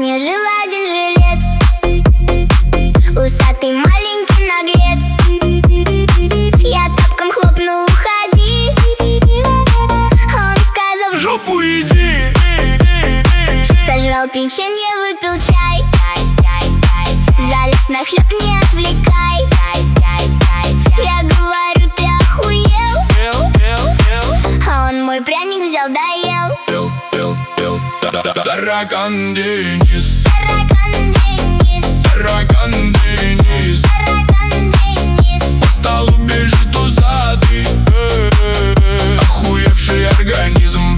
деревне жил один жилец, усатый маленький наглец. Я тапком хлопнул: уходи. Он сказал: в жопу иди. Сожрал печенье, выпил чай, залез на хлеб, не отвлекай. Я говорю: ты охуел? А он мой пряник взял, доел. Таракан Денис, Таракан Денис, таракан Денис, таракан Денис. по столу бежит усатый, охуевший организм.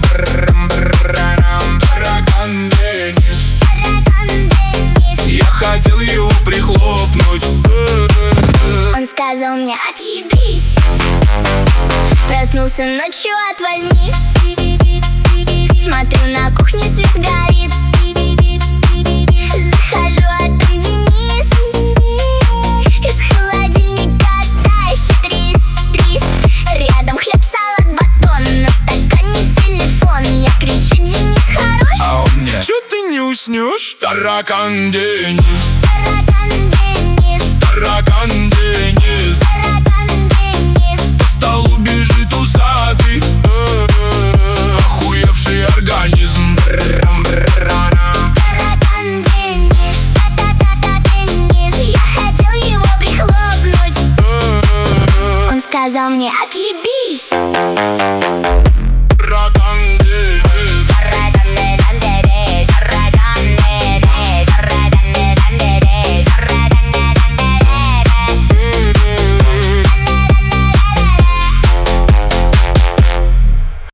Таракан Денис, Таракан Денис. я хотел его прихлопнуть. Он сказал мне: отъебись. Проснулся ночью от возни, смотрю, на кухне свет горит. Захожу, а там Денис. Из холодильника тащит рис. Рядом хлеб, салат, батон, на стакане телефон. Я кричу: Денис, хорош? А он мне: чё ты не уснешь? Таракан Денис, Таракан Денис, таракан Денис, таракан Денис. по столу бежит усатый, охуевший организм. Таракан Денис, та-та-та-та Денис. Я хотел его прихлопнуть. Он сказал мне: